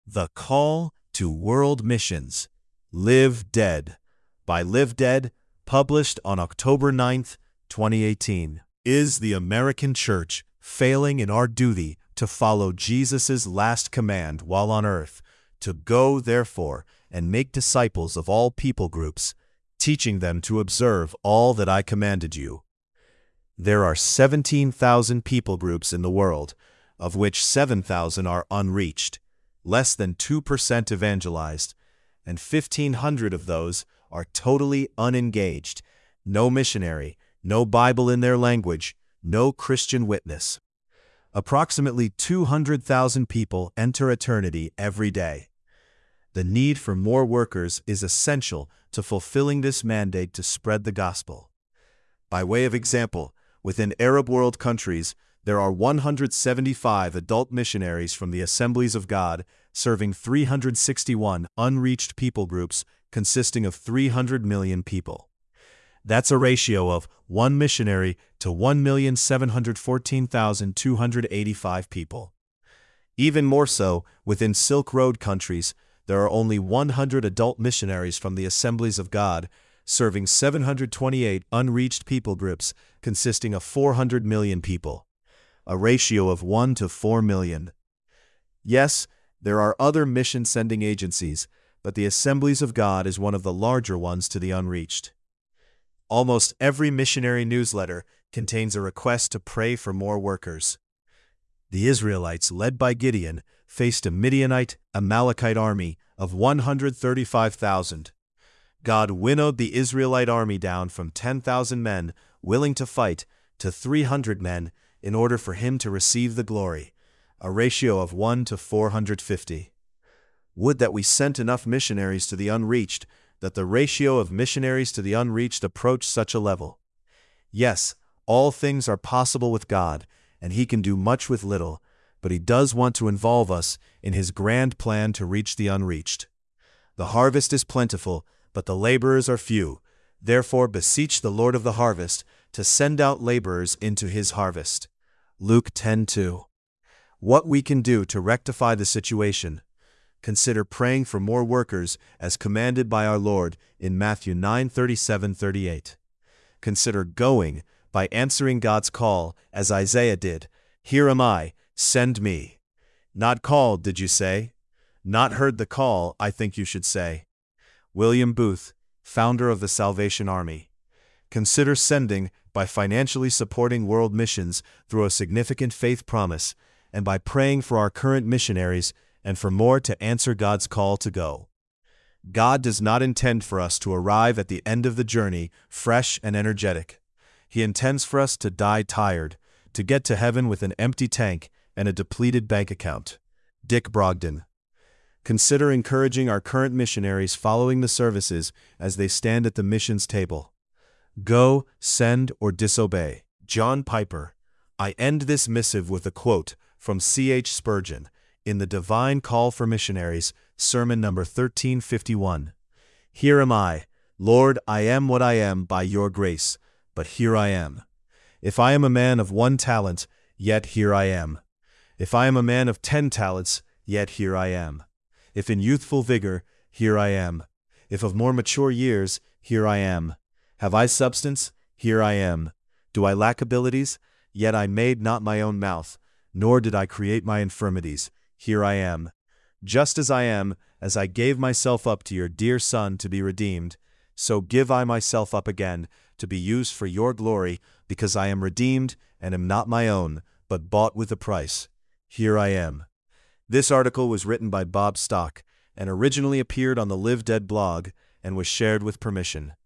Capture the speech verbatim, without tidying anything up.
The Call to World Missions. Live Dead by Live Dead, published on October ninth, twenty eighteen. Is the American Church failing in our duty to follow Jesus' last command while on earth, to go, therefore, and make disciples of all people groups, teaching them to observe all that I commanded you? There are seventeen thousand people groups in the world, of which seven thousand are unreached, less than two percent evangelized, and fifteen hundred of those are totally unengaged, no missionary, no Bible in their language, no Christian witness. Approximately two hundred thousand people enter eternity every day. The need for more workers is essential to fulfilling this mandate to spread the gospel. By way of example, within Arab world countries, there are one hundred seventy-five adult missionaries from the Assemblies of God, serving three hundred sixty-one unreached people groups consisting of three hundred million people. That's a ratio of one missionary to one million seven hundred fourteen thousand two hundred eighty-five people. Even more so, within Silk Road countries, there are only one hundred adult missionaries from the Assemblies of God, serving seven hundred twenty-eight unreached people groups consisting of four hundred million people. A ratio of one to four million. Yes, there are other mission-sending agencies, but the Assemblies of God is one of the larger ones to the unreached. Almost every missionary newsletter contains a request to pray for more workers. The Israelites, led by Gideon, faced a Midianite, Amalekite army of one hundred thirty-five thousand. God winnowed the Israelite army down from ten thousand men willing to fight to three hundred men in order for him to receive the glory, a ratio of one to four hundred fifty. Would that we sent enough missionaries to the unreached, that the ratio of missionaries to the unreached approached such a level. Yes, all things are possible with God, and He can do much with little, but He does want to involve us in His grand plan to reach the unreached. The harvest is plentiful, but the laborers are few. Therefore beseech the Lord of the harvest to send out laborers into His harvest. Luke ten two. What we can do to rectify the situation. Consider praying for more workers as commanded by our Lord in Matthew nine thirty-seven to thirty-eight. Consider going by answering God's call as Isaiah did. Here am I, send me. Not called, did you say? Not heard the call, I think you should say. William Booth, founder of the Salvation Army. Consider sending by financially supporting world missions through a significant faith promise, and by praying for our current missionaries and for more to answer God's call to go. God does not intend for us to arrive at the end of the journey fresh and energetic. He intends for us to die tired, to get to heaven with an empty tank and a depleted bank account. Dick Brogden. Consider encouraging our current missionaries following the services as they stand at the missions table. Go, send, or disobey. John Piper. I end this missive with a quote from C H Spurgeon in The Divine Call for Missionaries, sermon number thirteen fifty-one. Here am I, Lord, I am what I am by your grace, but here I am. If I am a man of one talent, yet here I am. If I am a man of ten talents, yet here I am. If in youthful vigor, here I am. If of more mature years, here I am. Have I substance? Here I am. Do I lack abilities? Yet I made not my own mouth, nor did I create my infirmities. Here I am. Just as I am, as I gave myself up to your dear Son to be redeemed, so give I myself up again, to be used for your glory, because I am redeemed, and am not my own, but bought with a price. Here I am. This article was written by Bob Stock, and originally appeared on the Live Dead blog, and was shared with permission.